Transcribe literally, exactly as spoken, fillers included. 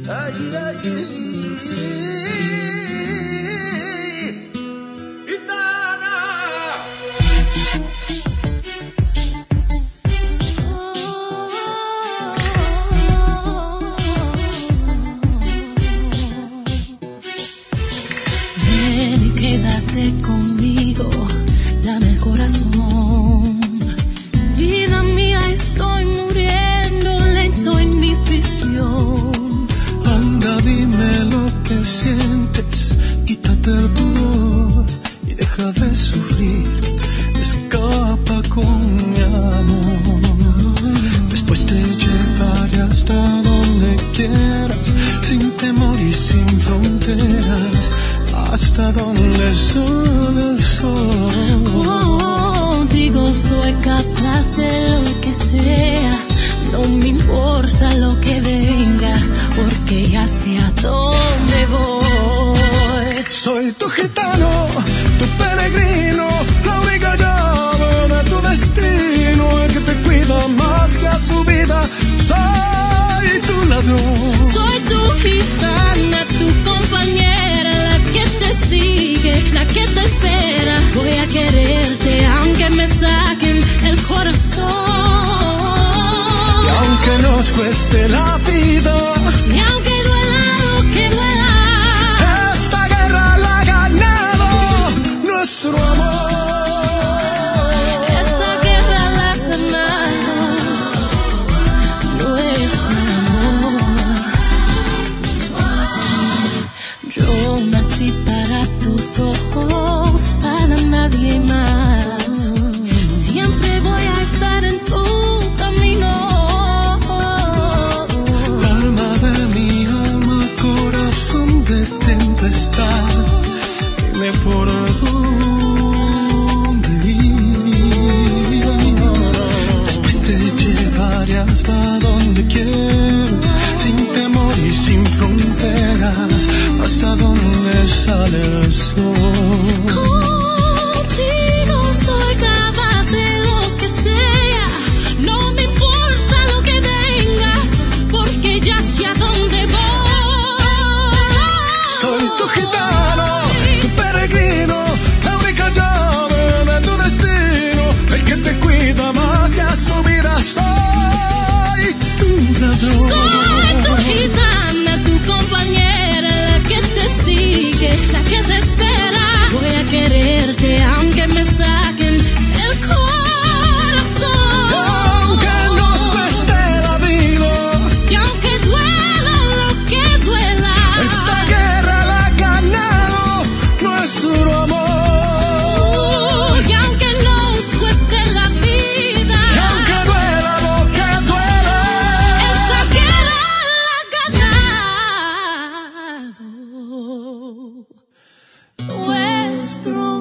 Ay, ay, ay. Gitana. Ven y quédate conmigo, dame el corazón. Vida mía, estoy muriendo lento en mi prisión. Anda, dime lo que sientes, quítate el pudor y deja de sufrir. Escapa con mi amor. Después te llevaré hasta donde quieras, sin temor y sin fronteras, hasta donde sube el sol. Contigo soy capaz de lo que sea, no me importa lo que venga, porque ya sé a dónde voy. Soy tu gitano, tu peregrino, la única llave de tu destino, el que te cuida más que a su vida. Soy tu ladrón. Soy tu gitana, tu compañera, la que te sigue, la que te espera. Voy a quererte aunque me saquen el corazón. Y aunque nos cueste la vida, y aunque duela lo que duela, esta guerra la ha ganado nuestro amor. esta guerra la ha ganado nuestro amor. Yo nací para tus ojos, para nadie más. Siempre voy a estar en tu camino. Alma de mi alma, corazón de tempestad, dime por dónde ir. Después te llevaré hasta donde quiero, sin temor y sin fronteras, hasta donde sale el sol. Contigo soy capaz de lo que sea, no me importa lo que venga, porque ya sé a dónde voy. Soy tu gitano, tu peregrino, la única llave de tu destino, el que te cuida más que a su vida. Soy tu ladrón. Soy tu gitana, tu compañera, la que te sigue, la que te espera. Voy a quererte aunque me saquen el corazón. Aunque nos cueste la vida, Y aunque duela lo que duela, esta guerra la ha ganado nuestro amor. y aunque nos cueste la vida, Y aunque duela lo que duela, esta guerra la ha ganado nuestro